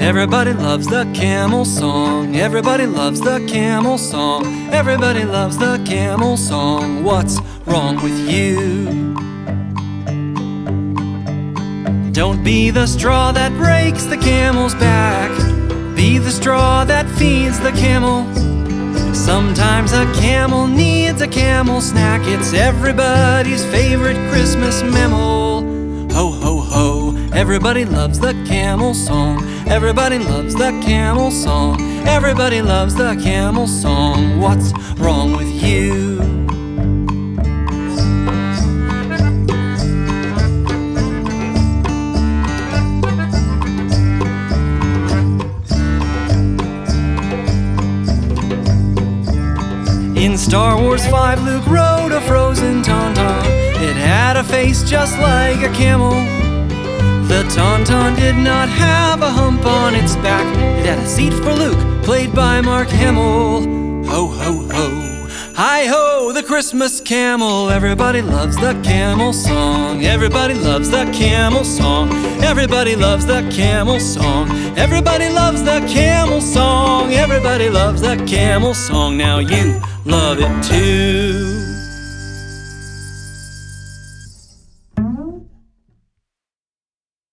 Everybody loves the camel song. Everybody loves the camel song. Everybody loves the camel song. What's wrong with you? Don't be the straw that breaks the camel's back. Be the straw that feeds the camel. Sometimes a camel needs a camel snack. It's everybody's favorite Christmas mammal. Ho, ho, ho. Everybody loves the camel song. Everybody loves the camel song. Everybody loves the camel song. What's wrong with you? In Star Wars 5, Luke rode a frozen tauntaun. It had a face just like a camel. The tauntaun did not have a hump on its back. It had a seat for Luke, played by Mark Hamill. Ho, ho, ho. Hi-ho, the Christmas camel. Everybody loves the camel song. Everybody loves the camel song. Everybody loves the camel song. Everybody loves the camel song. Everybody loves the camel song. Now you love it too.